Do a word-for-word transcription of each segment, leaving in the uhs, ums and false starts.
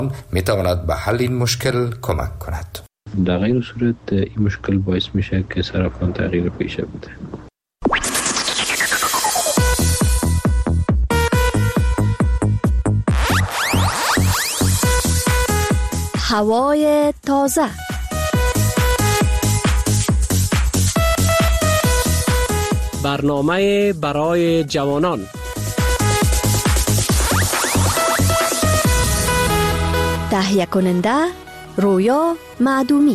می تواند به حل این مشکل کمک کند. در غیر صورت این مشکل باعث میشه که سرطان تغییر پیشه بده. هوای تازه. برنامه برای جوانان. تهیه کننده رویا معدومی.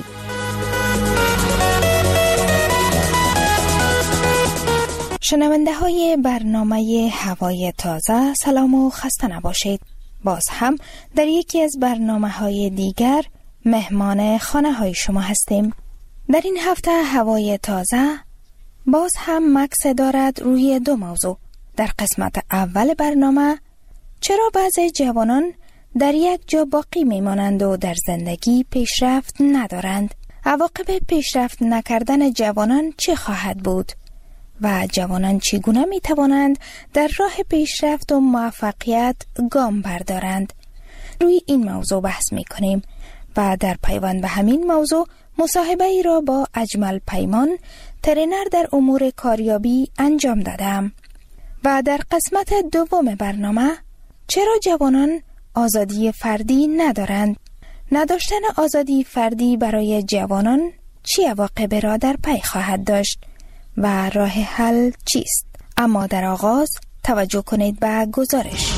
شنونده های برنامه هوای تازه، سلام و خسته نباشید. باز هم در یکی از برنامه های دیگر مهمان خانه های شما هستیم. در این هفته هوای تازه باز هم مکس دارد روی دو موضوع. در قسمت اول برنامه چرا بعضی جوانان در یک جا باقی میمانند و در زندگی پیشرفت ندارند؟ عواقب پیشرفت نکردن جوانان چه خواهد بود؟ و جوانان چگونه می توانند در راه پیشرفت و موفقیت گام بردارند؟ روی این موضوع بحث می کنیم و در پیوند به همین موضوع مصاحبه ای را با اجمل پیمان، ترینر در امور کاریابی انجام دادم. و در قسمت دوم برنامه چرا جوانان آزادی فردی ندارند؟ نداشتن آزادی فردی برای جوانان چه عواقبی را در پی خواهد داشت و راه حل چیست؟ اما در آغاز توجه کنید به گزارش.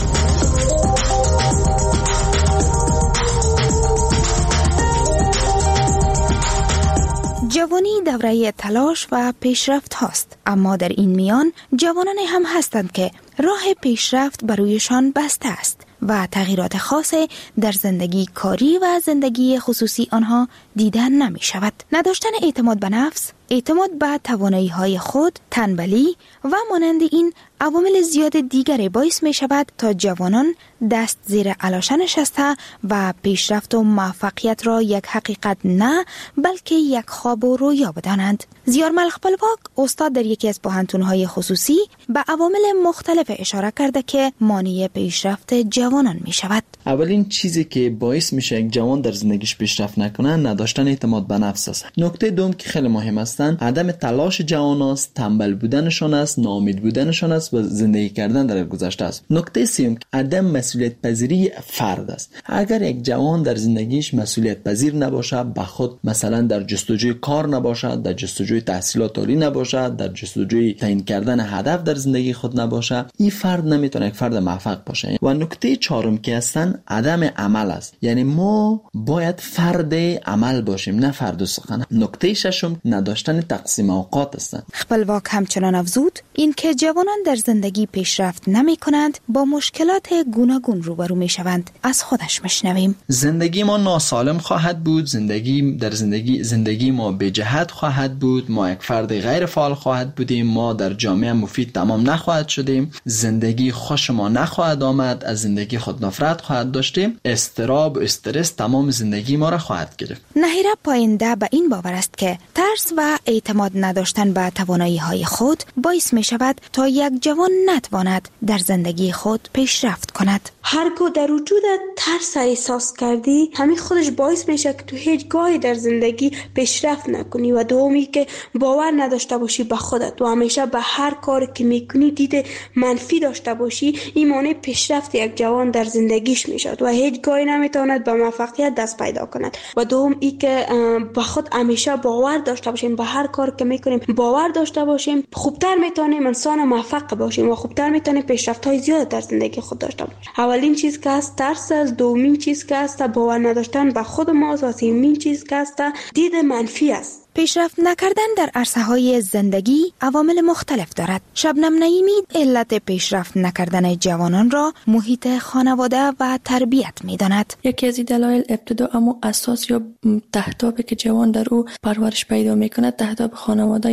جوانی دوره تلاش و پیشرفت هاست، اما در این میان جوانانی هم هستند که راه پیشرفت برویشان بسته است و تغییرات خاصی در زندگی کاری و زندگی خصوصی آنها دیدن نمی شود. نداشتن اعتماد به نفس، اعتماد به توانایی های خود، تنبلی و مانند این عوامل زیاد دیگری باعث می شود تا جوانان دست زیر علاشه نشسته و پیشرفت و موفقیت را یک حقیقت نه بلکه یک خواب و رویا بدانند. زیار ملخ پلواک استاد در یکی از پوهنتون‌های خصوصی به عوامل مختلف اشاره کرده که مانع پیشرفت جوانان می شود. اولین چیزی که باعث میشه یک جوان در زندگیش پیشرفت نکنه نداشتن اعتماد به نفس است. نکته دوم که خیلی مهم است عدم تلاش جوان است، تنبل بودنشان است، ناامید بودنشان است و زندگی کردن در گذشته است. نکته سوم عدم مسئولیت پذیری فرد است. اگر یک جوان در زندگیش مسئولیت پذیر نباشه، به خود مثلا در جستجوی کار نباشد، در جستجوی تحصیلات عالی نباشد، در جستجوی تعیین کردن هدف در زندگی خود نباشه، این فرد نمیتونه یک فرد موفق باشه. و نکته چهارم که هستن عدم عمل است. یعنی ما باید فرد عمل باشیم، نه فرد سخن. نکته ششم نداشتن تقسیم اوقات است. خپلواک همچنان افزود این که جوانان در زندگی پیشرفت نمی کنند با مشکلات گوناگون روبرو می شوند. از خودش مشنویم. زندگی ما ناسالم خواهد بود، زندگی در زندگی زندگی ما بی جهت خواهد بود، ما یک فرد غیر فعال خواهد بودیم، ما در جامعه مفید تمام نخواهد شدیم، زندگی خوش ما نخواهد آمد، از زندگی خود نفرت خواهد داشتیم، استراب و استرس تمام زندگی ما را خواهد گرفت. نهیره پاینده به این باور است که ترس و اعتماد نداشتن به توانایی های خود باعث می شود تا یک جوان نتواند در زندگی خود پیشرفت کند. هرگاه در وجود ترس احساس کردی، همین خودش باعث میشه که تو هیچ گاهی در زندگی پیشرفت نکنی و دومی که باور نداشته باشی به خودت و همیشه به هر کاری که میکنی دید منفی داشته باشی، این مانع پیشرفت یک جوان در زندگیش میشد و هیچ گاهی نمیتواند به موفقیت دست پیدا کند. و دوم ای که به خود همیشه باور داشته باشیم، به هر کاری که میکنیم باور داشته باشیم، خوبتر میتونیم انسان موفق باشیم و خوبتر میتونیم پیشرفت های زیاد در زندگی خود داشته باشیم. اولین چیز که است ترس است، دومین چیز که است باور نداشتن به خود ما و سومین چیز که است دید منفی است. پیشرفت نکردن در عرصه‌های زندگی عوامل مختلف دارد. شبنم نعیمی علت پیشرفت نکردن جوانان را محیط خانواده و تربیت می‌داند. یکی از دلایل ابتدا اما اساس یا تهدابی که جوان در او پرورش پیدا می‌کند تهداب خانواده یا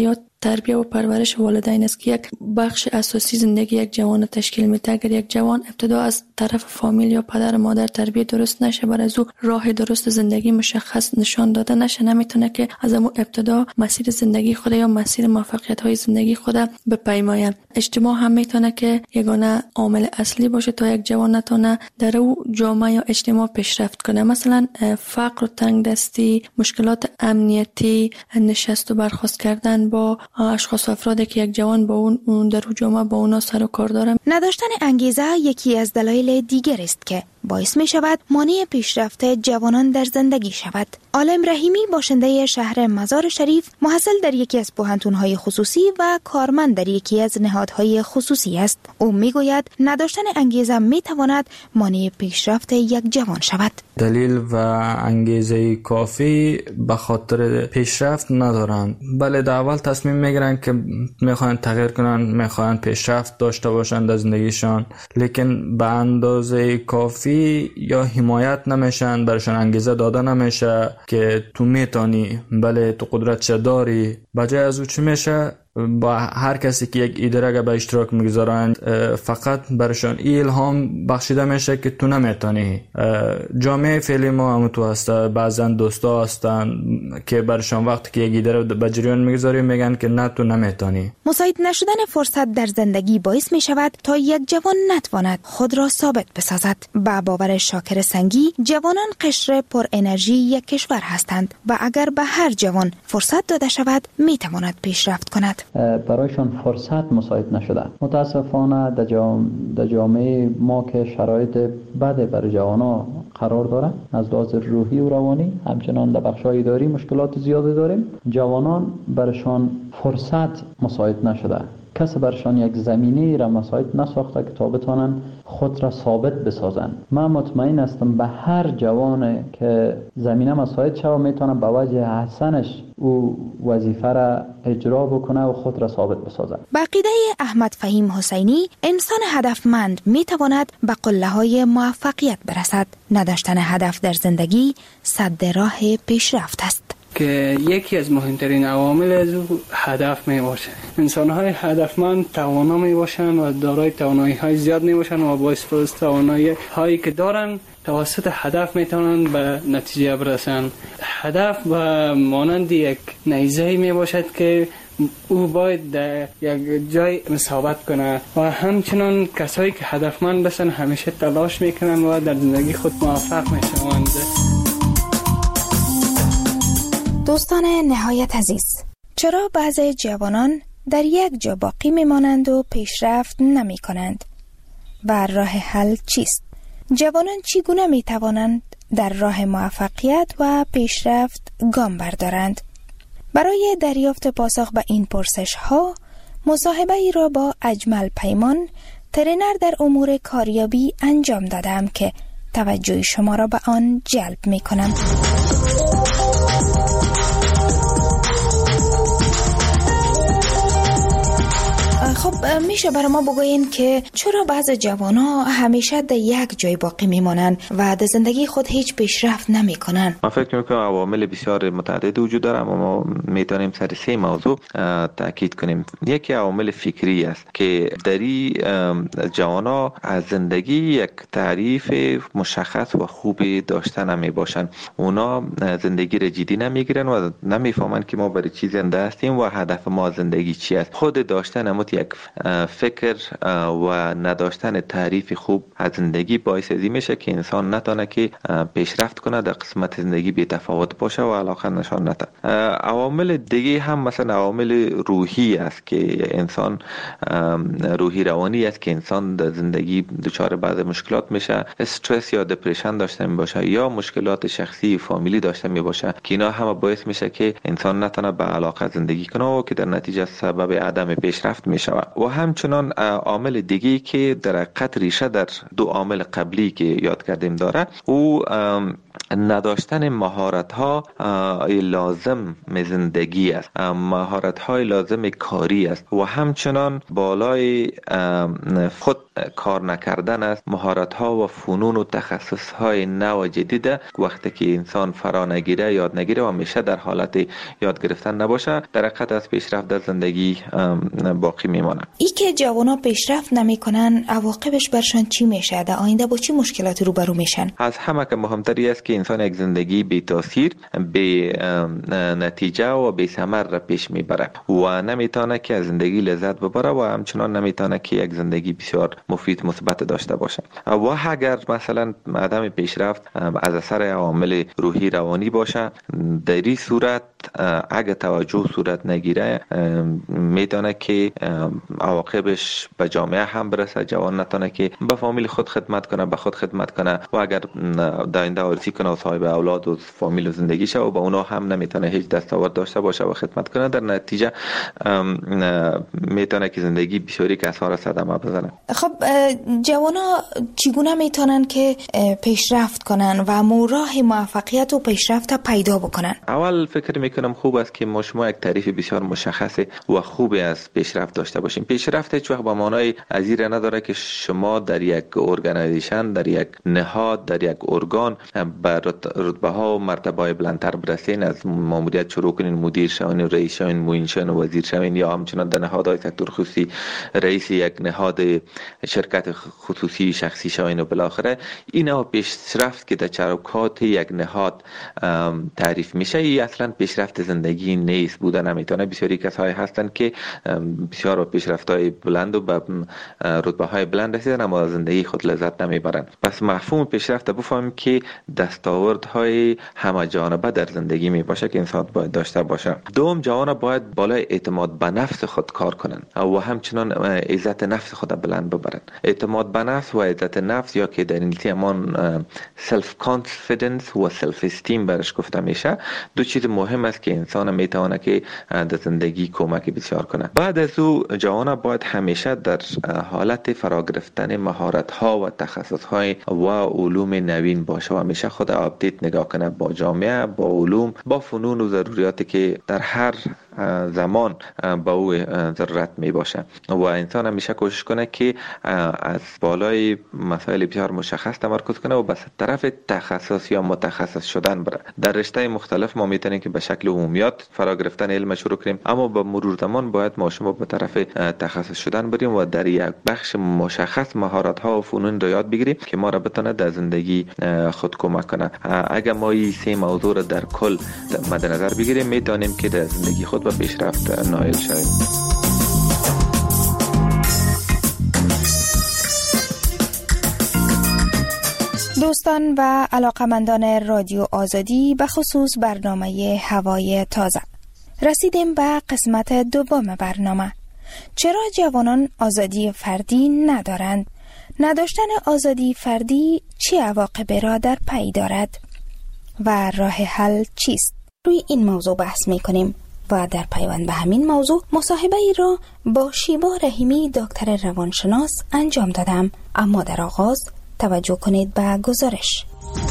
تربیت و پرورش والدین است که یک بخش اساسی زندگی یک جوان تشکیل میده. اگر یک جوان ابتدا از طرف فامیل یا پدر مادر تربیت درست نشه، بر از او راه درست زندگی مشخص نشان داده نشه، نمیتونه که از اون ابتدا مسیر زندگی خود یا مسیر موفقیت های زندگی خود بپیماید. اجتماع هم میتونه که یگانه عامل اصلی باشه تا یک جوان نتونه در او جامعه یا اجتماع پیشرفت کنه. مثلا فقر و تنگ دستی، مشکلات امنیتی، نشست و برخاست کردن با اشخاص و افرادی که یک جوان با اون در جامعه با اونا سر و کار داره. نداشتن انگیزه یکی از دلایل دیگر است که باعث می شود مانع پیشرفت جوانان در زندگی شود. عالم رحیمی باشنده شهر مزار شریف، محصل در یکی از پوهنتون‌های خصوصی و کارمند در یکی از نهادهای خصوصی است. او می گوید نداشتن انگیزه می تواند مانع پیشرفت یک جوان شود. دلیل و انگیزه کافی به خاطر پیشرفت ندارند. بله، در اول تصمیم میگیرن که میخوان تغییر کنن، میخوان پیشرفت داشته باشند در زندگیشان، لیکن به اندازه کافی یا حمایت نمیشن، برشان انگیزه داده نمیشه که تو میتونی، بله تو قدرت داری. بجای از او چی میشه؟ با هر کسی که یک ایده را به اشتراک میگذارند فقط برشان الهام بخشیده میشه که تو نمیتونی. جامعه فعلی ما هم تو هسته، بعضا دوستا هستن که برشان وقتی که یک ایده را به جریان میگذاری میگن که نه تو نمیتونی. مساعد نشدن فرصت در زندگی باعث میشود تا یک جوان نتواند خود را ثابت بسازد. با باور شاکر سنگی، جوانان قشر پر انرژی یک کشور هستند و اگر به هر جوان فرصت داده شود میتواند پیشرفت کند. برایشان فرصت مساعد نشده. متاسفانه در جام... جامعه ما که شرایط بده برای جوانا قرار داره، از لحاظ روحی و روانی، همچنان در بخش‌های اداری مشکلات زیادی داریم. جوانان برشان فرصت مساعد نشده. کسی برشان یک زمینه را مساعد نساخته که تا بتانن خود را ثابت بسازن. من مطمئن هستم به هر جوان که زمینه مساعد شود میتونه به وجه حسنش او وظیفه را اجرا بکنه و خود را ثابت بسازه. با عقیده احمد فهیم حسینی، انسان هدفمند میتواند به قله‌های موفقیت برسد. نداشتن هدف در زندگی سد راه پیشرفت است. که یکی از مهمترین عوامل از او هدف می باشه. انسان های هدفمند توانا می باشن و دارای توانایی های زیاد می باشن و با استفاده توانایی هایی که دارن توسط هدف می توانند به نتیجه برسن. هدف و مانند یک نیزه می باشد که او باید در یک جای ثابت کنه و همچنان کسایی که هدفمند باشن همیشه تلاش میکنن و در زندگی خود موفق میشوند. دوستان نهایت عزیز، چرا بعضی جوانان در یک جا باقی میمانند و پیشرفت نمی کنند؟ و راه حل چیست؟ جوانان چگونه می توانند در راه موفقیت و پیشرفت گام بردارند؟ برای دریافت پاسخ به این پرسش ها، مصاحبه ای را با اجمل پیمان، ترینر در امور کاریابی انجام دادم که توجه شما را به آن جلب می کنم. خب میشه برای ما بگوین که چرا بعض جوان‌ها همیشه در یک جای باقی میمانند و در زندگی خود هیچ پیشرفت نمیکنن؟ من فکر میکنم عوامل بسیار متعدد وجود داره، اما ما میتونیم سر سه موضوع تاکید کنیم. یکی عوامل فکری است که دری جوان‌ها از زندگی یک تعریف مشخص و خوبی داشتن نمی باشن. اونا زندگی را جدی نمیگیرن و نمیفهمن که ما برای چی زنده هستیم و هدف ما زندگی چی است. خود داشتن امت یک فکر و نداشتن تعریف خوب از زندگی باعث ازی میشه که انسان نتونه که پیشرفت کنه، در قسمت زندگی بی تفاوت باشه و علاقه نشان نده. عوامل دیگه هم مثلا عوامل روحی است که انسان روحی روانی است که انسان در زندگی دچار بعض مشکلات میشه، استرس یا دپرشن داشته می باشه یا مشکلات شخصی فامیلی داشته می باشه که اینا هم باعث میشه که انسان نتونه به علاقه زندگی کنه و که در نتیجه سبب عدم پیشرفت می شود. و همچنان عامل دیگی که در حقیقت ریشه در دو عامل قبلی که یاد کردیم داره، او نداشتن مهارت ها لازم زندگی است، مهارت های لازم کاری است و همچنان بالای خود کار نکردن است. مهارت ها و فنون و تخصص های نو و جدید وقتی که انسان فرا نگیره، یاد نگیره و همیشه در حالت یاد گرفتن نباشه، در حقیقت از پیشرفت در زندگی باقی میمانه. ای که جوانا پیشرفت نمیکنن عواقبش برشان چی میشه؟ در آینده با چی مشکلاتی روبرو میشن؟ از همه که مهمتری است که انسان یک زندگی بی تاثیر، بی نتیجه و بی ثمر را پیش میبره و نمیتونه که از زندگی لذت ببره و همچنان نمیتونه که یک زندگی بسیار مفید مثبت داشته باشه. و اگر مثلا عدم پیشرفت از اثر عوامل روحی روانی باشه، در این صورت اگه توجه صورت نگیره میتونه که عواقبش به جامعه هم برسه. جوان نتونه که به فامیل خود خدمت کنه، به خود خدمت کنه و اگر در آینده آرزو کنه و صاحب اولاد و فامیل و زندگی شه و با اونا هم نمیتونه هیچ دستاورد داشته باشه و خدمت کنه، در نتیجه میتونه که زندگی بسیاری کسار صدمه بزنه. خب جوانا چگونه میتونن که پیشرفت کنن و راه موفقیت و پیشرفت پیدا بکنن؟ اول فکر میکنم خوب است که ما شما یک تعریف بسیار مشخص و خوبی از پیشرفت داشته باشیم. پیشرفت هیچ وقت به معنای ازیر نداره که شما در یک ارگانیزیشن، در یک نهاد، در یک ارگان به رتبه ها و مرتبه های بلندتر برسین، از ماموریت شروع کنین، مدیر شوین، رئیس شوین، معین شوین، وزیر شوین، یا همچنان در نهادهای سکتور خصوصی رئیس یک نهاد شرکت خصوصی شخصی شوین و بالاخره اینا پیشرفت که در چروکات یک نهاد تعریف میشه، ای اصلا پیشرفت زندگی نیست. بوده نمیتونه. بسیاری کسایی هستند که بسیار پیشرفت‌های بلند و به رتبه‌های بلند رسیدن اما از زندگی خود لذت نمیبرند. پس مفهوم پیشرفت بفهمیم که دستاوردهای همه جانبه در زندگی می باشه که انسان باید داشته باشه. دوم، جوان باید بالای اعتماد به نفس خود کار کنن و همچنان عزت نفس خود بلند ببرن. اعتماد به نفس و عزت نفس، یا که در انگلیسی همان سلف کانفیدنس و سلف استیم برش گفته میشه، دو چیز مهم است که انسان میتونه که در زندگی کمک بسیار کنه. بعد از او جوان باید همیشه در حالت فرا گرفتن مهارت ها و تخصص های و علوم نوین باشه و همیشه خود آپدیت نگاه کنه با جامعه، با علوم، با فنون و ضروریاتی که در هر زمان با او ضرورت می باشه و انسان همیشه کوشش کنه که از بالای مسائل بسیار مشخص تمرکز کنه و به طرف تخصص یا متخصص شدن بره. در رشته مختلف ما میتونیم که به شکل عمومیات فرا گرفتن علم شروع کنیم، اما با مرور زمان باید ما شما به طرف تخصص شدن بریم و در یک بخش مشخص مهارت ها و فنون رو یاد بگیریم که ما را بتونه در زندگی خود کمک کنه. اگر ما این سه موضوع را در کل مد نظر بگیریم میتونیم که در زندگی خود به پیشرفت نائل شویم. دوستان و علاقمندان رادیو آزادی، به خصوص برنامه هوای تازه، رسیدیم به قسمت دوم برنامه. چرا جوانان آزادی فردی ندارند؟ نداشتن آزادی فردی چه عواقبی را در پی دارد و راه حل چیست؟ روی این موضوع بحث می کنیم و در پیوند به همین موضوع مصاحبه ای را با شیبا رحیمی دکتر روانشناس انجام دادم. اما در آغاز توجه کنید به گزارش.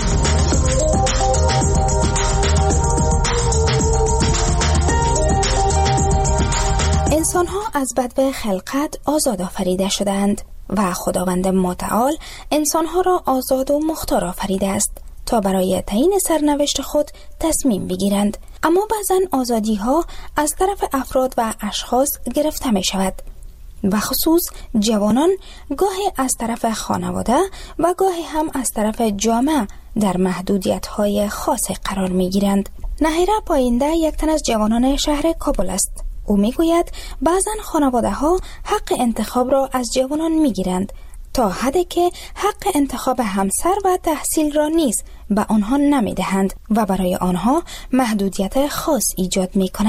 انسان‌ها از بدو خلقت آزاد آفریده شدند و خداوند متعال انسان‌ها را آزاد و مختار آفریده است تا برای تعیین سرنوشت خود تصمیم بگیرند. اما بعضن آزادی‌ها از طرف افراد و اشخاص گرفته می شود و خصوص جوانان گاهی از طرف خانواده و گاهی هم از طرف جامعه در محدودیت‌های خاص قرار می‌گیرند. نهیره پاینده یک تن از جوانان شهر کابل است. او می‌گوید بعضن خانواده‌ها حق انتخاب را از جوانان می‌گیرند تا حدی که حق انتخاب همسر و تحصیل را نیز به آنها نمی‌دهند و برای آنها محدودیت خاص ایجاد می‌کنند.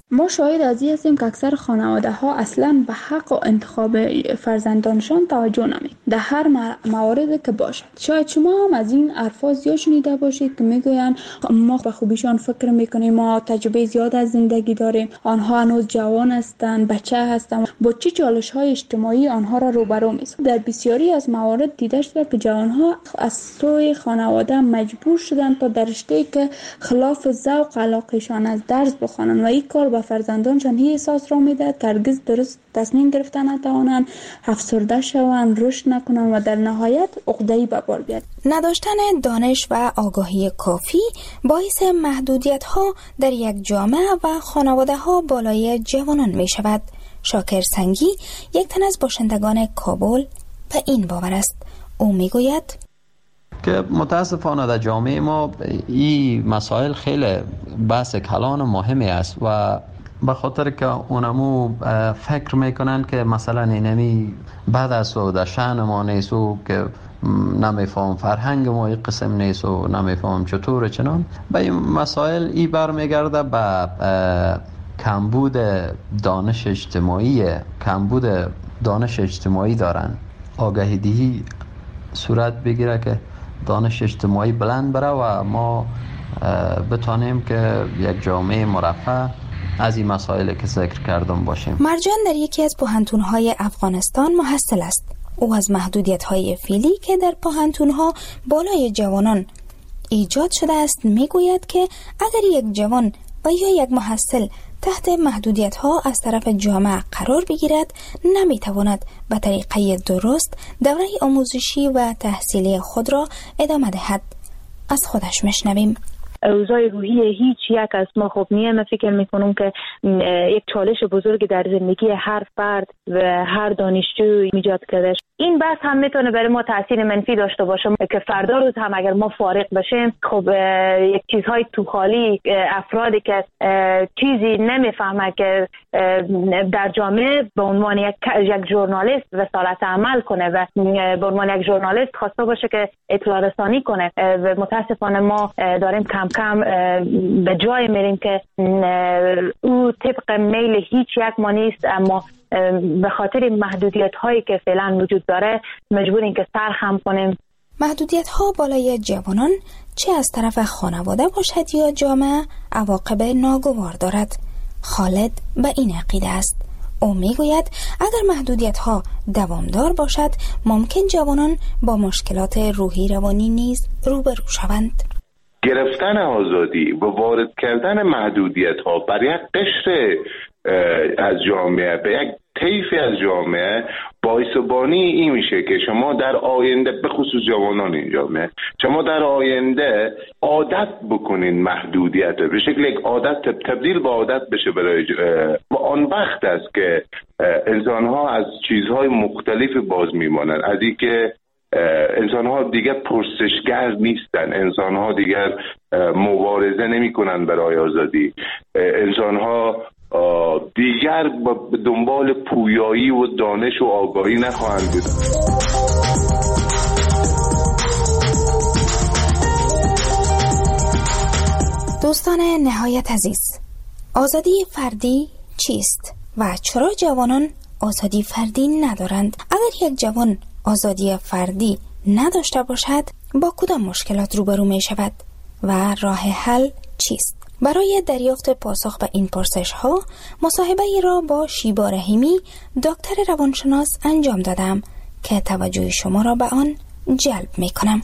ما شاهد از این هستیم که اکثر خانواده ها اصلا به حق و انتخاب فرزندانشان توجه نمی در هر موارد که باشد. شاید شما هم از این الفاظ زیاد شنیده باشید که میگوین ما به خوبیشان فکر میکنیم، ما تجربه زیاد از زندگی داریم، آنها هنوز جوان هستند، بچه هستند، با چه چالش های اجتماعی آنها را روبرو می‌سازد. در بسیاری از موارد دیده شده که جوانها از سوی خانواده مجبور شدند تا در رشته‌ای که خلاف ذوق علاقهشان از درس بخوانند و این کار به فرزندانشان این احساس را میدهد که هرگز درست تصمیم گرفتن نتوانند، افسرده شوند، رشد نکنند و در نهایت عقده‌ای به بار بیاید. نداشتن دانش و آگاهی کافی باعث محدودیت‌ها در یک جامعه و خانواده‌ها بالای جوانان می‌شود. شاکر سنگی، یک تن از باشندگان کابل، به این باور است. او میگوید که متاسفانه در جامعه ما این مسائل خیلی بحث کلان و مهمی است و به خاطر که اونمو فکر میکنن که مثلا اینمی بعد از و در شأن ما نیست و که نمیفهم فرهنگ ما این قسم نیست و نمیفهم چطور چنان، به این مسائل ای برمیگرده به کمبود دانش اجتماعی کمبود دانش اجتماعی دارن. آگاهی دهی صورت بگیره که دانش اجتماعی بلند بره و ما بتانیم که یک جامعه مرفه از این مسائل که ذکر کردم باشیم. مرجان در یکی از پوهنتون‌های افغانستان محصل است. او از محدودیت‌های فعلی که در پوهنتون‌ها بالای جوانان ایجاد شده است میگوید که اگر یک جوان و یا یک محصل تحت محدودیت‌ها از طرف جامعه قرار بگیرد، نمی‌تواند به طریقه درست دوره آموزشی و تحصیلی خود را ادامه دهد. از خودش میشنویم. اوضاع روحی هیچ یک از ما خوب نیه. من فکر میکنم که یک چالش بزرگ در زندگی هر فرد و هر دانشجو ایجاد کرده. این بحث هم میتونه برای ما تاثیر منفی داشته باشه که فردا روز هم اگر ما فارغ بشیم، خب یک چیزهای تو خالی، افرادی که چیزی نمیفهمه که در جامعه به عنوان یک یک ژورنالیست رسالت عمل کنه و به عنوان یک ژورنالیست خواسته باشه که اطلاع رسانی کنه و متاسفانه ما داریم کم کم به جای میریم که او طبق میل هیچ یک ما نیست، اما به خاطر محدودیت هایی که فعلا وجود داره مجبوریم که سرخم کنیم. محدودیت ها بالای جوانان چه از طرف خانواده باشد یا جامعه عواقب ناگوار دارد. خالد به این عقیده است. او میگوید اگر محدودیت ها دوامدار باشد ممکن جوانان با مشکلات روحی روانی نیز روبرو شوند. گرفتن آزادی و وارد کردن محدودیت ها بر یک قشر از جامعه به یک طیفی از جامعه باعث بانی این میشه که شما در آینده، به خصوص جوانان این جامعه، شما در آینده عادت بکنین محدودیت به شکل یک عادت تبدیل به عادت بشه برای و آن وقت است که انسان ها از چیزهای مختلف باز میمانند. از این که انسان ها دیگر پرسشگر نیستن، انسان ها دیگر مبارزه نمی کنن برای آزادی، انسان ها دیگر به دنبال پویایی و دانش و آگاهی نخواهند بود. دوستان نهایت عزیز، آزادی فردی چیست و چرا جوانان آزادی فردی ندارند؟ اگر یک جوان آزادی فردی نداشته باشد با کدام مشکلات روبرو می شود و راه حل چیست؟ برای دریافت پاسخ به این پرسش ها مصاحبه ای را با شیبا رحیمی دکتر روانشناس انجام دادم که توجه شما را به آن جلب می کنم.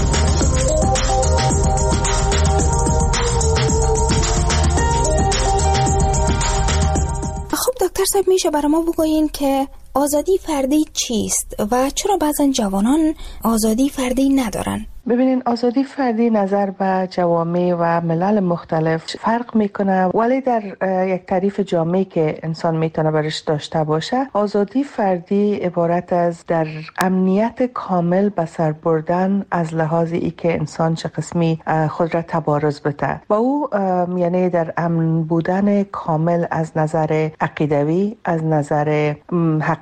خب دکتر صاحب، میشه برای ما بگویین که آزادی فردی چیست و چرا بعضن جوانان آزادی فردی ندارن؟ ببینین، آزادی فردی نظر به جوامع و ملل مختلف فرق میکنه، ولی در یک تعریف جامعی که انسان میتونه برش داشته باشه، آزادی فردی عبارت از در امنیت کامل به سر بردن از لحاظ ای که انسان چه قسمی خود را تبارز بده و او یعنی در امن بودن کامل از نظر عقیدوی، از نظر حقیقت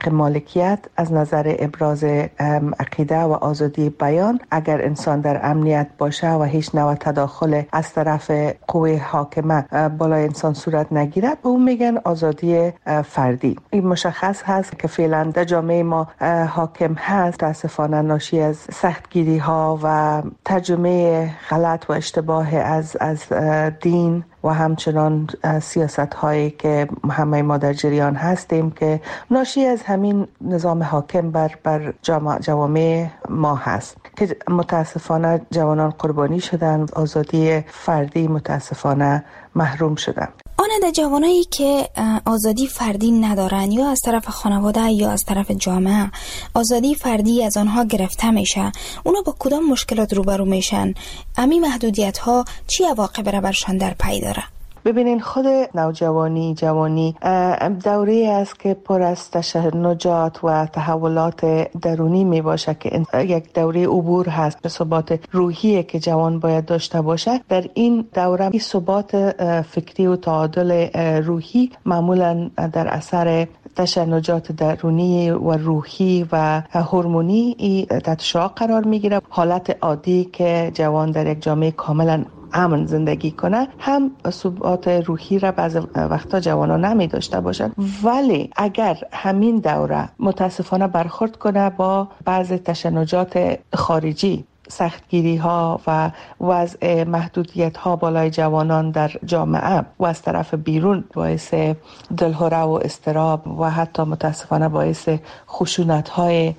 حق مالکیت، از نظر ابراز عقیده و آزادی بیان، اگر انسان در امنیت باشه و هیچ نوع تداخل از طرف قوه حاکمه بالای انسان صورت نگیرد، به اون میگن آزادی فردی. این مشخص هست که فعلا در جامعه ما حاکم هست، متاسفانه ناشی از سختگیری ها و ترجمه غلط و اشتباه از از دین و همچنان سیاست هایی که همه ما در جریان هستیم که ناشی از همین نظام حاکم بر بر جوامع ما هست که متاسفانه جوانان قربانی شدن، آزادی فردی متاسفانه محروم شدن. آن در جوانایی که آزادی فردی ندارن، یا از طرف خانواده یا از طرف جامعه آزادی فردی از آنها گرفته میشه، اونا با کدام مشکلات روبرو میشن؟ امی محدودیت ها چی عواقب را برشان در پی داره؟ ببینین، خود نوجوانی جوانی دوره است که پر از تشنجات و تحولات درونی می باشه که یک دوره عبور هست به ثبات روحی که جوان باید داشته باشه. در این دوره این ثبات فکری و تعادل روحی معمولا در اثر تشنجات درونی و روحی و هورمونی تحت شعاع قرار می گیره. حالت عادی که جوان در یک جامعه کاملا امن زندگی کنه هم ثبات روحی را بعض وقتا جوانان نمی داشته باشند، ولی اگر همین دوره متاسفانه برخورد کنه با بعض تشنجات خارجی، سختگیری ها و وضع محدودیت ها بالای جوانان در جامعه و از طرف بیرون باعث دلهره و اضطراب و حتی متاسفانه باعث خشونت های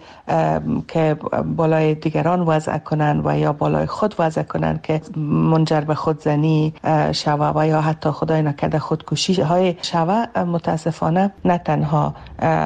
که بالای دیگران وضع کنن و یا بالای خود وضع کنن که منجر به خودزنی شوه و یا حتی خدای نکرده خودکشی های شوه، متاسفانه نه تنها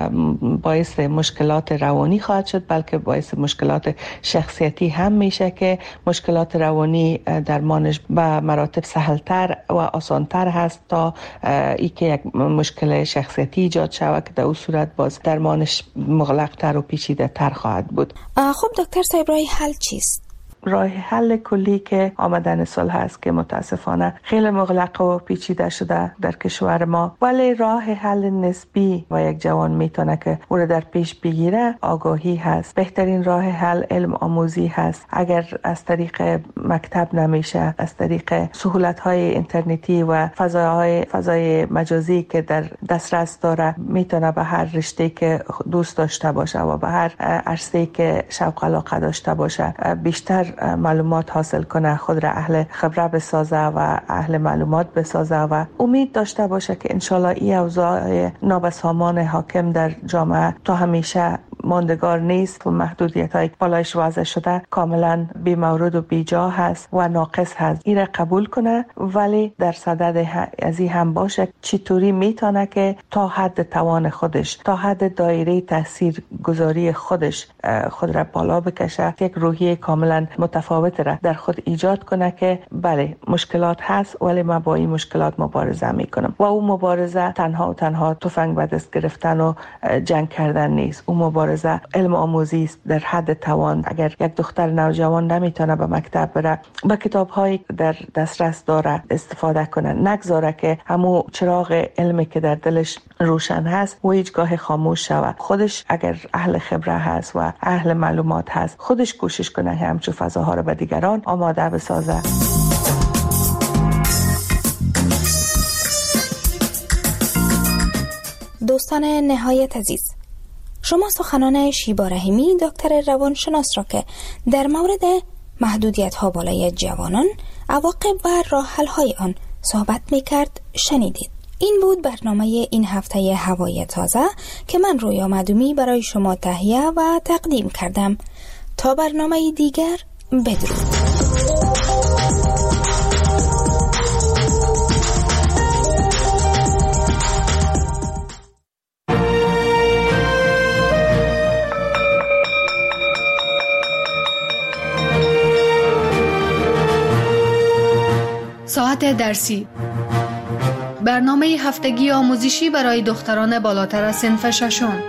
باعث مشکلات روانی خواهد شد بلکه باعث مشکلات شخصیتی هم میشه که مشکلات روانی درمانش به مراتب سهلتر و آسانتر هست تا ای که یک مشکل شخصیتی ایجاد شود که در اون صورت باز درمانش مغلق‌تر و پیچیده‌تر خواهد بود. خب دکتر صاحب، راه حل چیست؟ راه حل کلی که آمدن سال هست که متاسفانه خیلی مغلق و پیچیده شده در کشور ما، ولی راه حل نسبی و یک جوان میتونه که او را در پیش بگیره آگاهی هست. بهترین راه حل علم آموزی هست. اگر از طریق مکتب نمیشه، از طریق سهولت های اینترنتی و فضاهای فضای مجازی که در دسترس داره میتونه به هر رشته که دوست داشته باشه و به هر عرصه‌ای که شوق علاقه داشته باشه بیشتر معلومات حاصل کنه، خود را اهل خبره بسازه و اهل معلومات بسازه و امید داشته باشه که انشالله این اوضاع نابسامان حاکم در جامعه تا همیشه ماندگار نیست و محدودیت های بالایش وضع شده کاملا بی مورد و بی جا هست و ناقص هست. این را قبول کنه، ولی در صدد از این هم باشه چطوری میتونه که تا حد توان خودش، تا حد دایره تاثیر گذاری خودش خود را بالا بکشه، یک روحیه کاملا متفاوت را در خود ایجاد کنه که بله مشکلات هست ولی من با این مشکلات مبارزه میکنم. و اون مبارزه تنها و تنها تفنگ به دست گرفتن و جنگ کردن نیست. اون مبارزه علم آموزی است در حد توان. اگر یک دختر نوجوان نمیتونه به مکتب بره، با کتاب هایی در دسترس داره استفاده کنه، نگذاره که همون چراغ علمی که در دلش روشن هست و هیچگاه خاموش شود. خودش اگر اهل خبره هست و اهل معلومات هست، خودش کوشش کنه همچون فضاها رو به دیگران آماده بسازه. دوستان نهایت عزیز، شما سخنان شیبا رحیمی دکتر روانشناس را که در مورد محدودیت ها بالای جوانان، عواقب و راه حل های آن صحبت می کرد شنیدید. این بود برنامه این هفته هوای تازه که من رویا معدومی برای شما تهیه و تقدیم کردم. تا برنامه دیگر، بدرود. ساعت درسی، برنامه هفتگی آموزشی برای دختران بالاتر از صنف ششم.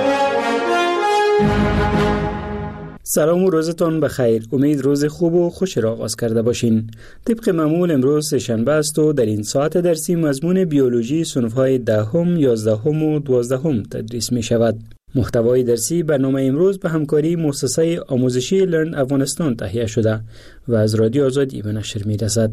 سلام و روزتان بخیر. امید روز خوب و خوش را آغاز کرده باشین. طبق معمول امروز سه‌شنبه است و در این ساعت درسی مضمون بیولوژی صنف‌های دهم، یازدهم و دوازدهم تدریس می شود. محتوای درسی برنامه امروز به همکاری مؤسسه آموزشی لرن افغانستان تهیه شده و از رادیو آزادی به نشر می رسد.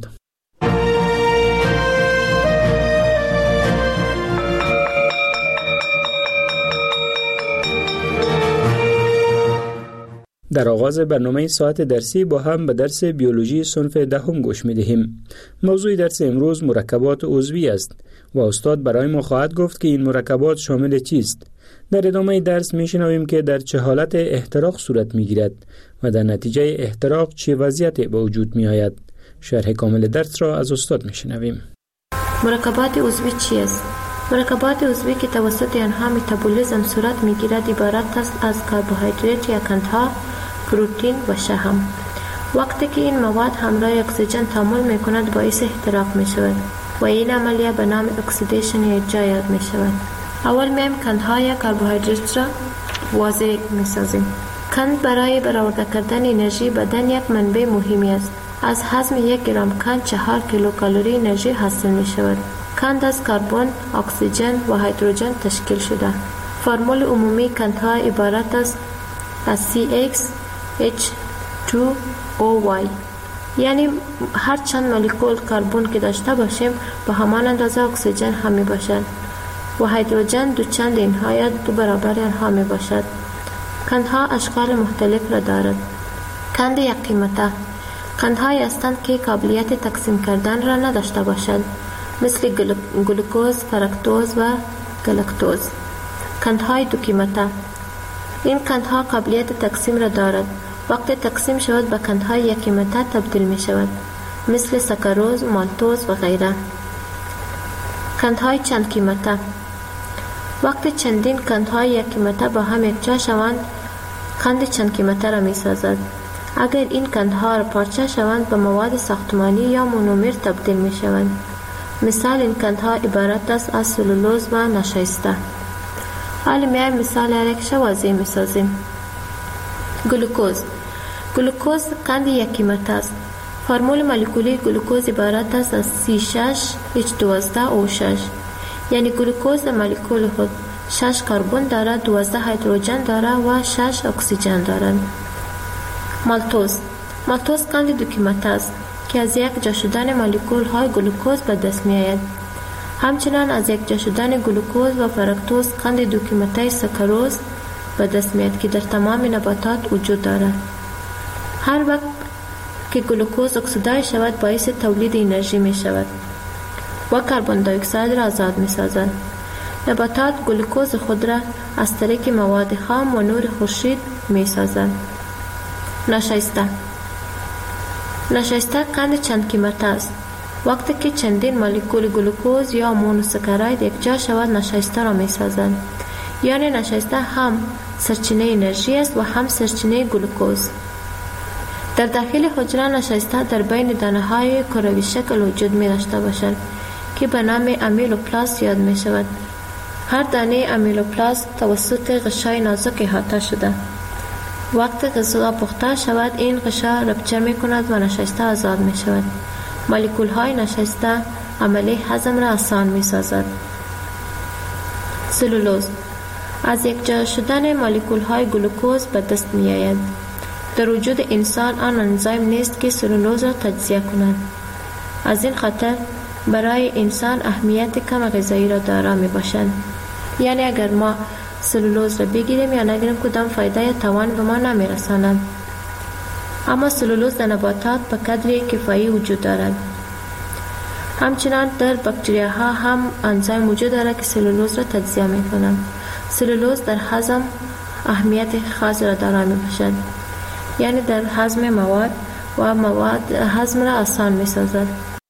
در آغاز برنامه ساعت درسی با هم به درس بیولوژی صنف دهم گوش می دهیم. موضوع درس امروز مرکبات عضوی است و استاد برای ما خواهد گفت که این مرکبات شامل چیست. در ادامه درس می شنویم که در چه حالت احتراق صورت می گیرد و در نتیجه احتراق چه وضعیتی به وجود می آید. شرح کامل درس را از استاد می شنویم. مرکبات عضوی چی است؟ مرکبات عضوی که توسط آنها متابولیسم صورت می گیرد عبارت است از کربوهیدرات یا قندها، پروتئین و شحم. وقتی که این مواد همراه اکسیژن تعامل می کند باعث احتراق می شود و این عملیه به نام اکسیدیشن یا اجرا یاد می شود. اول میم قندها یا کربوهیدرات را واضح می سازیم. قند برای برآورده کردن انرژی بدن یک منبع مهمی است. از هضم یک گرم قند چهار کیلو کالری انرژی حاصل می شود. قند از کربن، اکسیژن و هیدروژن تشکیل شده. فرمول عمومی قندها عبارت است از سی ایکس اچ تو او وای، یعنی هر چند مولکول کربن که داشته باشیم به همان اندازه اکسیژن هم می باشد و هیدروژن دو چند اینها یا دو برابر آنها می باشد. قندها اشکال مختلف را دارد. قند یک قیمته قندهایی هستند که قابلیت تقسیم کردن را نداشته باشد، مثل گلوکوز، فرکتوز و گلاکتوز. قندهای دو قیمته این قندها قابلیت تقسیم را دارد. وقتی تقسیم شود به قندهای یک قیمته تبدیل می شود، مثل ساکاروز، مالتوز و غیره. قندهای چند قیمته وقتی چندین قندهای یک قیمته با هم یکجا شوند قند چند قیمته را می سازد. اگر این قندها را پارچه شوند به مواد ساختمانی یا مونومر تبدیل می شوند. مثال این قندها عبارت است از سلولوز و نشایسته. حالا میایم مثال یک واضح می سازیم. گلوکوز گلوکوز قند یک قیمته است. فرمول مولکولی گلوکوز عبارت است از سی شش اچ دوازده او شش، یعنی گلوکوز در مولکول خود شش کربن دارد، دوازده هیدروژن دارد و شش اکسیژن دارد. مالتوز مالتوز قند دو قیمته است که از یک جا شدن مولکول های گلوکوز به دست می آید. همچنان از یک جا شدن گلوکوز و فرکتوز قند دو قیمته ساکاروز به دست می آید که در تمام نباتات وجود دارد. هر وقت که گلوکوز اکسیدای شود باعث تولید انرژی می شود و کربن دی اکساید را آزاد می سازد. نباتات گلوکوز خود را از طریق مواد خام و نور خورشید می سازند. نشایسته نشایسته قند چند قیمته است. وقتی که چندین مولکول گلوکوز یا مونوساکاراید یکجا شود نشایسته را می سازند. یعنی نشایسته هم سرچینه انرژی است و هم سرچینه گلوکوز. در داخل حجره نشایسته در بین دانه های کروی شکل وجود می داشته باشد که به نام امیلوپلاست یاد می شود. هر دانه امیلوپلاست توسط غشای نازک احاطه شده. وقتی غذا پخته شود این غشا رپچه می کند و نشایسته آزاد می شود. مولکول های نشایسته عملی هضم را آسان می سازد. سلولوز از یک جا شدن مولکول های گلوکوز به دست می آید. در وجود انسان آن انزیم نیست که سلولوز را تجزیه کند. از این خاطر برای انسان اهمیت کم غذایی را دارا می باشد. یعنی اگر ما سلولوز را بگیریم یا نگیریم کدام فایده یا توان به ما نمی رساند. اما سلولوز در نباتات به قدری کفایی وجود دارد. همچنان در باکتریاها هم انزیم وجود دارد که سلولوز را تجزیه می کنند. سلولوز در هضم اهمیت خاص را دارا می باشد. یعنی در هضم مواد و مواد هضم را آسان می سازد.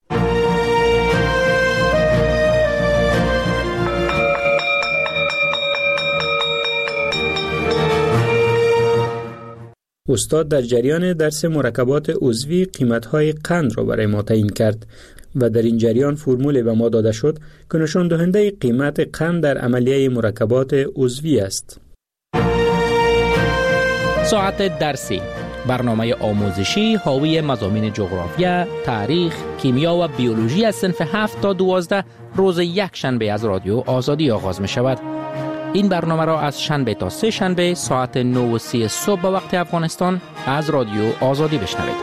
استاد در جریان درس مرکبات عضوی قیمت‌های قند را برای ما تعیین کرد و در این جریان فرمول به ما داده شد که نشان دهنده قیمت قند در عملیه مرکبات عضوی است. ساعت درسی برنامه آموزشی حاوی مضامین جغرافیا، تاریخ، کیمیا و بیولوژی از صنف هفت تا دوازده روز یک شنبه از رادیو آزادی آغاز می شود. این برنامه را از شنبه تا سه شنبه ساعت نه و سی صبح به وقت افغانستان از رادیو آزادی بشنوید.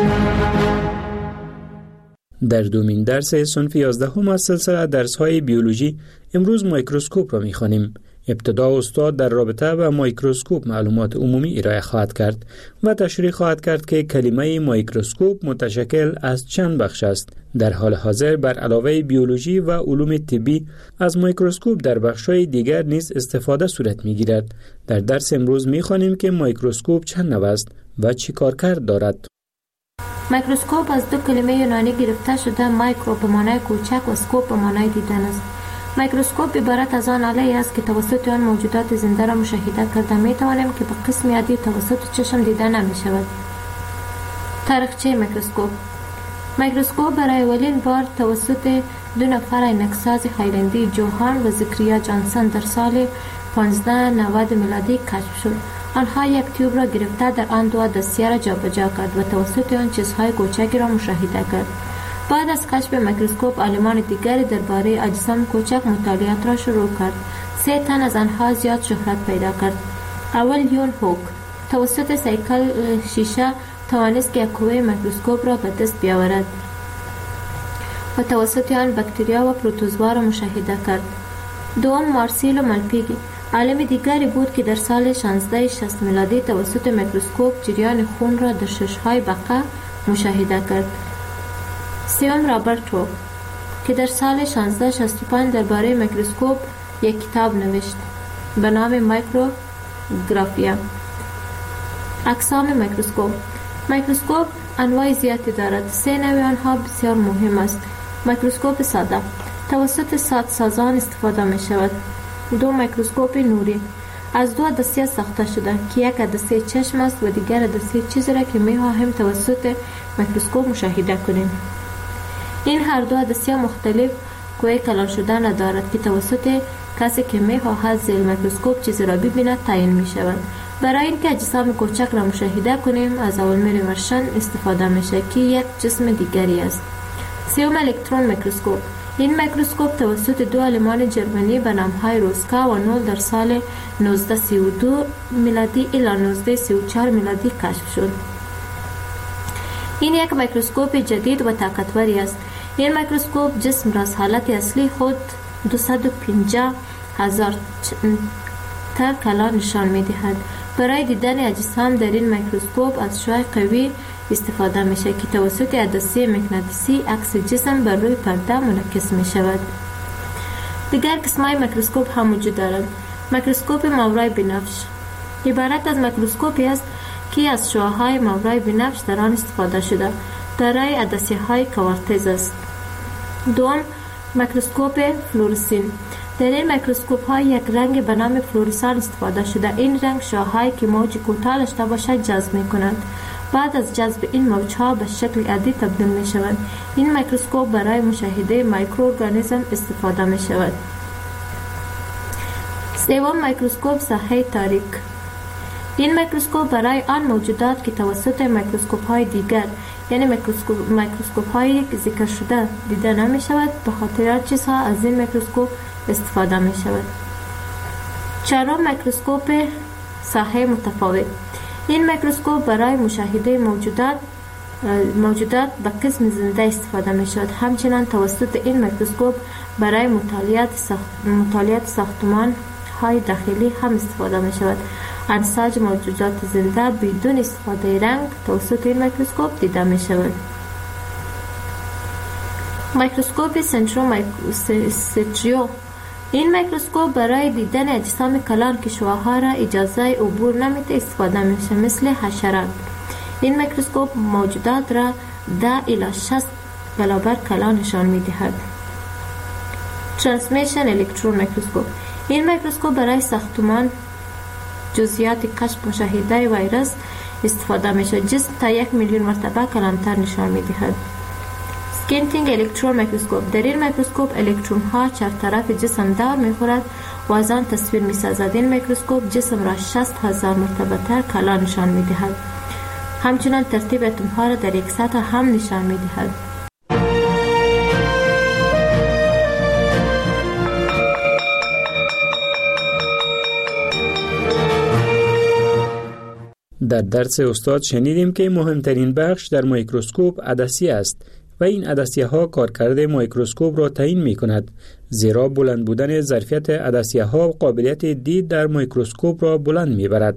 در دومین درس صنف یازدهم از سلسله درس‌های بیولوژی امروز میکروسکوپ را می‌خوانیم. ابتدا استاد در رابطه با میکروسکوپ معلومات عمومی ارائه خواهد کرد و تشریح خواهد کرد که کلمه میکروسکوپ متشکل از چند بخش است. در حال حاضر بر علاوه بیولوژی و علوم طبی از میکروسکوپ در بخش‌های دیگر نیز استفاده صورت می‌گیرد. در درس امروز می‌خوانیم که میکروسکوپ چند نوع است و چی کارکرد دارد. میکروسکوپ از دو کلمه یونانی گرفته شده، مایکرو به معنای کوچک و اسکوپ به معنای دیدن است. میکروسکوپ عبارت از آن آله است که توسط آن موجودات زنده را مشاهده کرده می توانیم که به قسم عادی توسط چشم دیده نمی شود. تاریخچه میکروسکوپ. میکروسکوپ برای اولین بار توسط دو نفر عینکساز هایلندی، جوهان و زکریا جانسن در سال پانزده نود میلادی کشف شد. آنها یک تیوب را گرفته در آن دو دستیه را جابجا کرد و توسط آن چیزهای کوچکی را مشاهده کرد. بعد از کشف میکروسکوپ عالمان دیگری درباره اجسام کوچک مطالعات را شروع کرد. سه تن از آنها زیاد شهرت پیدا کرد. اول یون هوک توسط سیکل شیشه توانست که قوه میکروسکوپ را به دست بیاورد و توسط آن باکتریا و پروتوزوا را مشاهده کرد. دوم مارسیلو مالپیگی عالم دیگری بود که در سال شانزده شصت میلادی توسط میکروسکوپ جریان خون را در شش‌های بقا مشاهده کرد. سوم رابرت هوک که در سال شانزده شصت و پنج درباره میکروسکوپ یک کتاب نوشت به نام مایکروگرافیا. اقسام میکروسکوپ. میکروسکوپ انواع زیادی دارد. سه نوع آنها بسیار مهم است. میکروسکوپ ساده توسط سادسازان استفاده می شود. دو میکروسکوپ نوری از دو دسته ساخته شده که یک دسته چشم است و دیگر دسته چیزی را که می خواهیم توسط میکروسکوپ مشاهده کنیم. این هر دو دسته مختلف قوه کلان شده ندارد که توسط کسی که می خواهد زیر میکروسکوپ چیزی را ببیند تعیین می شود. برای اینکه اجسام کوچک را مشاهده کنیم از اولمر ورشن استفاده می شود که یک جسم دیگری است. سوم الکترون میکروسکوپ. این میکروسکوپ توسط دو عالمان جرمنی به نام‌های روسکا و نول در سال نوزده سی و دو میلادی الی نوزده سی و چهار میلادی کشف شد. این یک میکروسکوپ جدید و طاقتوری است. این میکروسکوپ جسم را از حالت اصلی خود دویست و پنجاه هزار تا کلا نشان می‌دهد. برای دیدن اجسام در این میکروسکوپ از شعاع قوی استفاده می شود که توسط عدسه مغناطیسی عکس جسم بر روی پرده منعکس می شود. دیگر قسم‌های میکروسکوپ هم وجود دارند. میکروسکوپ ماورای بنفش عبارت از میکروسکوپی است که از شعاع‌های ماورای بنفش در آن استفاده شده دارای عدسه‌های کوارتز است. دوم میکروسکوپ فلورسین. در این میکروسکوپ ها یک رنگ به نام فلورسان استفاده شده. این رنگ شعاع‌هایی که موج کوتاه داشته باشد جذب می کنند. بعد از جذب این موج‌ها به شکل عادی تبدیل می شوند. این میکروسکوپ برای مشاهده مایکروارگانیسم استفاده می شود. سوم میکروسکوپ ساحه تاریک. این میکروسکوپ برای آن موجودات که توسط میکروسکوپ های دیگر یعنی میکروسکوپ میکروسکوپ های ذکر شده دیده نمی شود به خاطر چیزها از این میکروسکوپ استفاده می شود. چهارم میکروسکوپ ساحه متفاوت. این میکروسکوپ برای مشاهده موجودات موجودات به قسم زنده استفاده می شود. همچنین توسط این میکروسکوپ برای مطالعات ساخت مطالعات ساختمان های داخلی هم استفاده می شود. انساج موجودات زنده بدون استفاده رنگ توسط این میکروسکوپ دیده می شود. میکروسکوپ سنترومایکروسکوپ. این میکروسکوپ برای دیدن اجسام کلان که شعاع‌ها را اجازه عبور نمیده استفاده میشه مثل حشرات. این میکروسکوپ موجودات را ده الی شصت برابر کلان نشان میدهد. ترانسمیشن الکترون میکروسکوپ. این میکروسکوپ برای ساختمان جزئیات کشف مشاهده ویروس استفاده میشه. جسم تا یک میلیون مرتبه کلانتر نشان میدهد. سکینتینگ الکترون میکروسکوپ. در این میکروسکوپ الکترون ها چهار طرف جسم دور میخورد و از آن تصویر میسازد. این میکروسکوپ جسم را شصت هزار مرتبه تر کلا نشان میدهد. همچنان ترتیب اتم ها را در یک سطح هم نشان میدهد. در درس استاد شنیدیم که مهمترین بخش در میکروسکوپ عدسیه است و این عدسیه ها کارکرد میکروسکوپ را تعیین می کند، زیرا بلند بودن ظرفیت عدسیه ها قابلیت دید در میکروسکوپ را بلند می برد.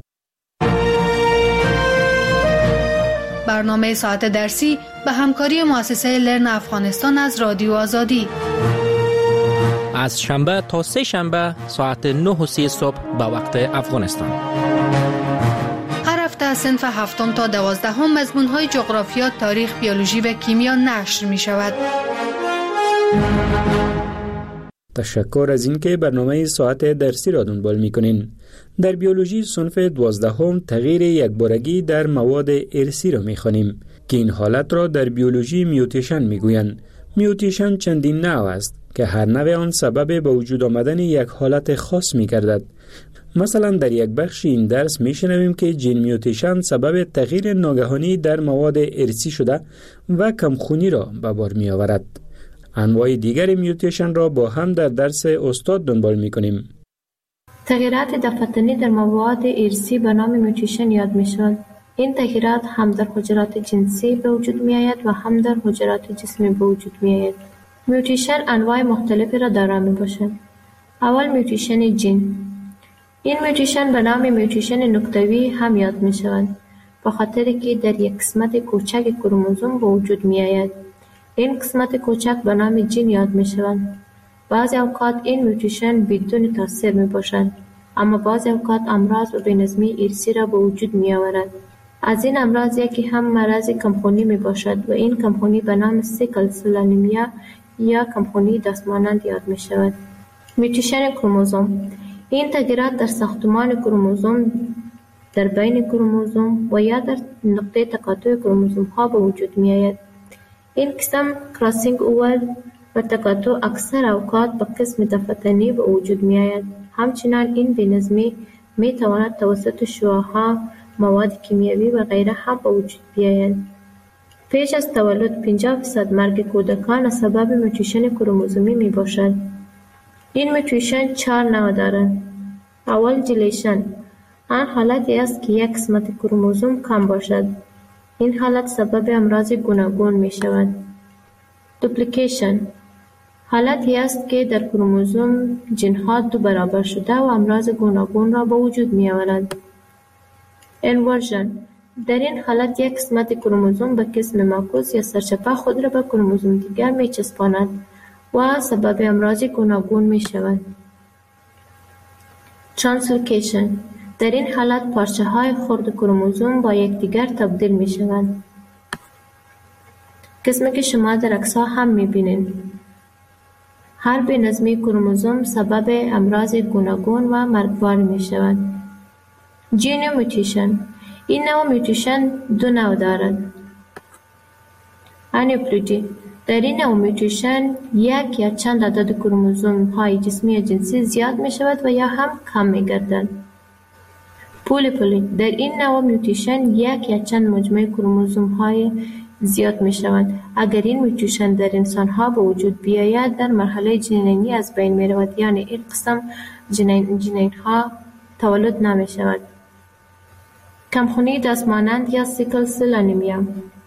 برنامه ساعت درسی به همکاری مؤسسه لرن افغانستان از رادیو آزادی از شنبه تا سه شنبه ساعت نه و سی صبح به وقت افغانستان. هر هفته از صنف هفتم تا دوازدهم مضمون‌های جغرافیا، تاریخ، بیولوژی و کیمیا نشر می شود. تشکر از اینکه برنامه ساعت درسی را دنبال می‌کنین. در بیولوژی صنف دوازدهم تغییر یکبارگی در مواد ارثی را می‌خوانیم که این حالت را در بیولوژی میوتیشن می‌گویند. میوتیشن چندین نوع است که هر نوع آن سبب به وجود آمدن یک حالت خاص می‌گردد. مثلا در یک بخش این درس می‌شنویم که جین میوتیشن سبب تغییر ناگهانی در مواد ارثی شده و کمخونی را به بار می‌آورد. انواع دیگر میوتیشن را با هم در درس استاد دنبال می‌کنیم. تغییرات دفتنی در مواد ارثی به نام میوتیشن یاد می‌شود. این تغییرات هم در حجرات جنسی به وجود می‌آید و هم در حجرات جسمی به وجود می‌آید. میوتیشن انواع مختلفی را دارا می‌باشد. اول میوتیشن جین. این میوتیشن به نام میوتیشن نکتوی هم یاد می‌شود، به خاطر که در یک قسمت کوچک کروموزوم به وجود می‌آید. این قسمت کوچک به نام جین یاد می‌شود. بعضی اوقات این میوتیشن بدون تاثیر میباشد، اما بعضی اوقات امراض و بی‌نظمی ارثی را به وجود میآورد. از این امراض یکی هم مرض کمخونی میباشد و این کمخونی به نام سیکل سل انیمیا یا کمخونی دستمانند یاد میشود. میوتیشن کروموزوم. این تغییرات در ساختمان کروموزوم، در بین کروموزوم و یا در نقطه تقاطع کروموزوم ها به وجود میآید. این قسم کراسینگ اوور و تقاطع اکثر اوقات به قسم دفتنی به وجود می آید. همچنان این بی‌نظمی می تواند توسط شعاع‌ها، مواد کیمیایی و غیره هم به وجود بیاید. پیش از تولد پنجاه درصد مرگ کودکان سبب میوتیشن کروموزومی می باشد. این میوتیشن چهار نوع دارد. اول جلیشن. آن حالتی است که یک قسمت کروموزوم کم باشد. این حالت سبب امراض گوناگون می شود. دوپلیکیشن. حالتی است که در کروموزوم جن‌ها دو برابر شده و امراض گوناگون را به وجود می آورد. انورژن. در این حالت یک قسمت کروموزوم به قسم معکوس یا سرچپه خود را به کروموزوم دیگر می چسباند و سبب امراض گوناگون می شود. ترانسلوکیشن. در این حالت پارچه های خرد کروموزوم با یکدیگر تبدیل می شوند. قسمی که شما در عکس‌ها هم می بینید. هر بی‌نظمی کروموزوم سبب امراض گوناگون و مرگبار می شود. جین میوتیشن. این نوع میوتیشن دو نوع دارد. انیپلویدی. در این نوع میوتیشن یک یا چند عدد کروموزوم های جسمی یا جنسی زیاد می شود و یا هم کم می گردند. پولیپولی. در این نوع میوتیشن یک یا چند مجموعه کروموزوم های زیاد می شوند. اگر این میوتیشن در انسان ها به وجود بیاید در مرحله جنینی از بین می رود، یعنی این قسم جنین, جنین ها تولد نمی شود. کمخونی دستمانند یا سیکل سل انیمیا.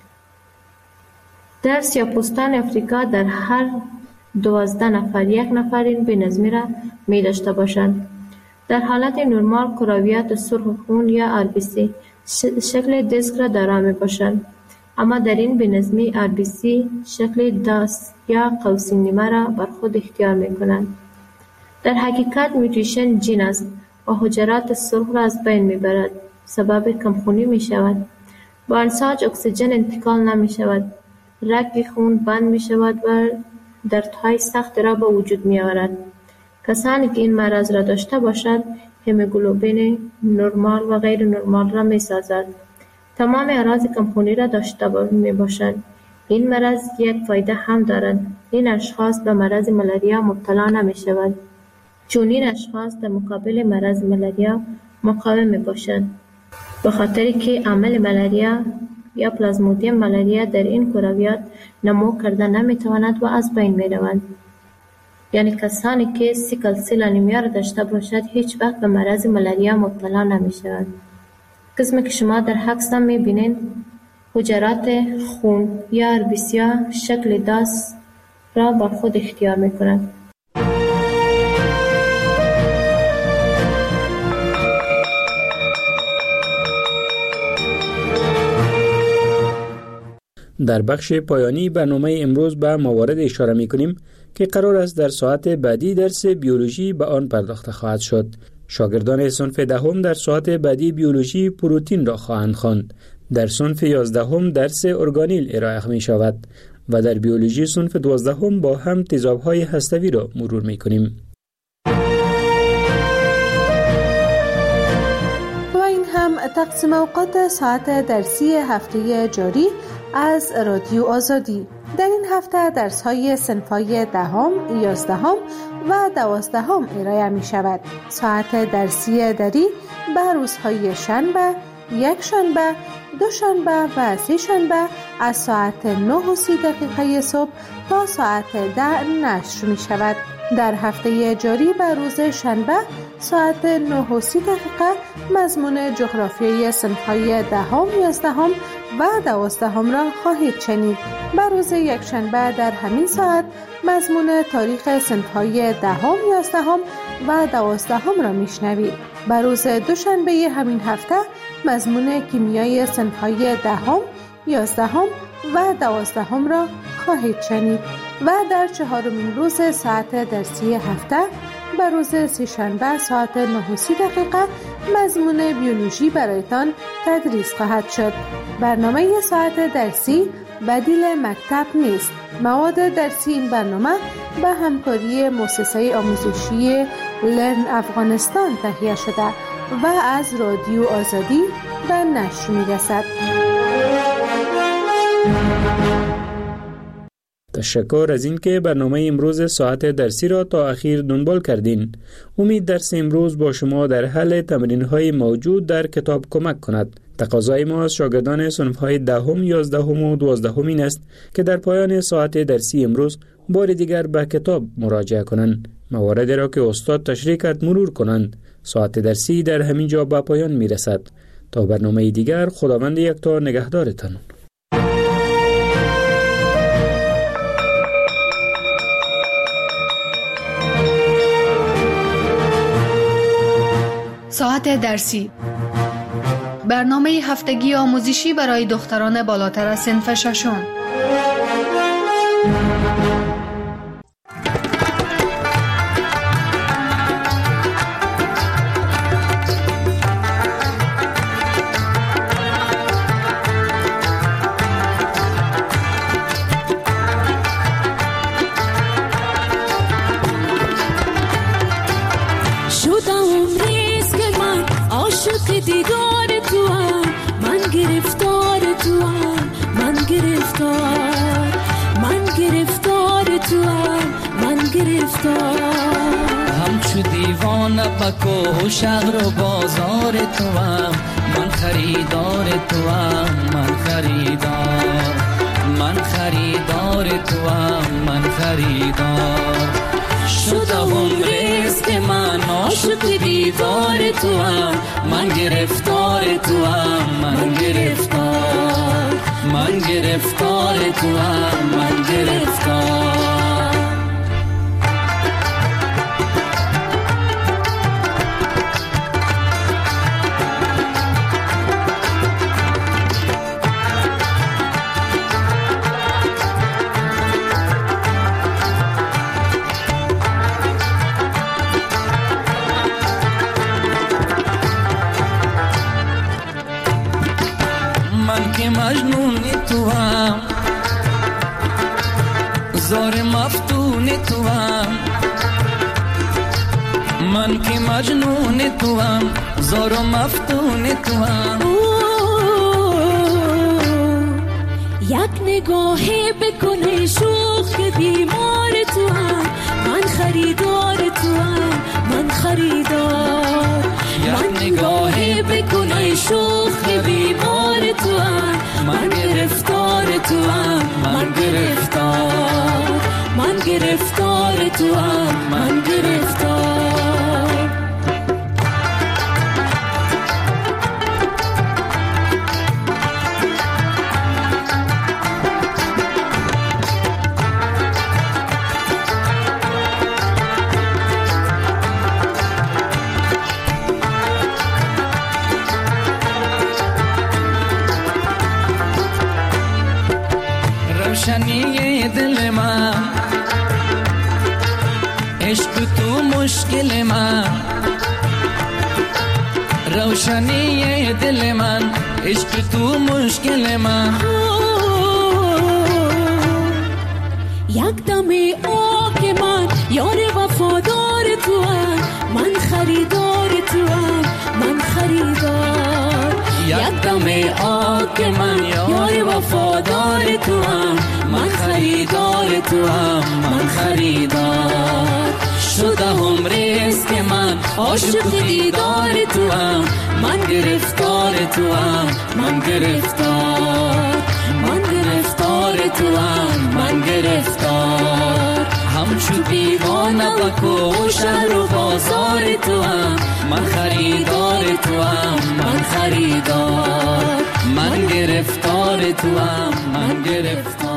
در سیاه‌پوستان افریقا در هر دوازده نفر یک نفر این بی‌نظمی را می داشته باشند. در حالت نرمال کرویات سرخ خون یا آر بی سی شکل دیسک را دارا می باشند، اما در این بی‌نظمی آر بی سی شکل داس یا قوس نیمه را بر خود اختیار می کنند. در حقیقت میوتیشن جین است و حجرات سرخ را از بین می برد، سبب کمخونی می شود. با انساج اکسیژن انتقال نمی شود، رگ خون بند می شود و دردهای سخت را به وجود می آورد. کسانی که این مرض را داشته باشد هموگلوبین نرمال و غیر نرمال را می سازد. تمام اعراض کمخونی را داشته می باشند. این مرض یک فایده هم دارد. این اشخاص به مرض ملاریا مبتلا نمی شود، چون این اشخاص در مقابل مرض ملاریا مقاوم می باشند، به خاطر که عامل ملاریا یا پلازمودیم ملاریا در این کرویات نمو کرده نمی تواند و از بین می روند. یعنی کسانی که سیکل سل انیمیا را داشته باشد هیچ وقت به مرض ملاریا مبتلا نمی شود. قسمی که شما در عکس هم میبینین حجرات خون یا ار بی سی شکل داس را بر خود اختیار میکنند. در بخش پایانی برنامه امروز به موارد اشاره میکنیم که قرار است در ساعت بعدی درس بیولوژی به آن پرداخته خواهد شد. شاگردان صنف دهم در ساعت بعدی بیولوژی پروتین را خواهند خواند. در صنف یازدهم درس ارگانیل ارائه می شود و در بیولوژی صنف دوازدهم با هم تیزاب‌های هسته‌ای را مرور می کنیم. و این هم تقسیم اوقات ساعت درسی هفته جاری از رادیو آزادی. در این هفته درس‌های صنف‌های دهم، یازدهم و دوازدهم ارائه می شود. ساعت درسی دری به روزهای شنبه، یک شنبه، دو شنبه و سه شنبه از ساعت نه و سی دقیقه صبح تا ساعت ده نشر می شود. در هفته جاری به روز شنبه ساعت نه و سی دقیقه مضمون جغرافیای صنف‌های دهم، یازدهم و دوازدهم را خواهید شنید. به روز یک شنبه در همین ساعت مضمون تاریخ صنف‌های دهم، یازدهم و دوازدهم را میشنوید. به روز دوشنبه همین هفته مضمون کیمیای صنف‌های دهم، یازدهم و دوازدهم را خواهید شنید و در چهارمین روز ساعت درسی هفته به روز سه‌شنبه ساعت نه و سی دقیقه مضمون بیولوژی برایتان تدریس خواهد شد. برنامه ساعت درسی بدیل مکتب نیست. مواد درسی این برنامه به همکاری مؤسسه آموزشی لرن افغانستان تهیه شده و از رادیو آزادی به نشر می‌رسد. تشکر از این که برنامه امروز ساعت درسی را تا اخیر دنبال کردین. امید درس امروز با شما در حل تمرین‌های موجود در کتاب کمک کند. تقاضای ما از شاگردان صنف‌های دهم، یازدهم و دوازدهم این است که در پایان ساعت درسی امروز بار دیگر به کتاب مراجعه کنند. مواردی را که استاد تشریح کرد مرور کنند. ساعت درسی در همین جا به پایان می‌رسد. تا برنامه دیگر خداوند یکتا نگهدارتان. ساعت درسی، برنامه هفتگی آموزشی برای دختران بالاتر از صنف ششم. همچو دیوانه بکو شهر و بازار تو هم، من خریدار تو هم، من خریدار، من خریدار تو هم، من خریدار. شده عمریست که من عاشق دیدار تو هم، من گرفتار تو هم، من گرفتار، من گرفتار تو هم، من گرفتار. مجنون تو هم، زار مفتون تو هم، من که مجنون تو هم، زار مفتون تو هم. یک نگاهی بکنه شوخ بیمار تو هم، من خریدار تو هم، من خریدار. یک نگاهی بکنه شوخ بیمار تو هم، من گرفتار تو هم، من گرفتار، من گرفتار تو هم، من گرفتار. عشق تو مشکل من، روشنی دل من، عشق تو مشکل من. یک دم آک من یار وفادار تو هم، من خریدار تو هم، من خریدار. یک دم آک من یار وفادار تو هم، من خریدار تو هم، من خریدار. شده هم ریز که من عاشق دیدار تو هم، من گرفتار تو هم، من گرفتار. من گرفتار تو هم، من گرفتار. همچو دیوانه بکو شهر و بازار تو هم، من خریدار تو هم، من خریدار. من گرفتار تو هم، من گرفتار.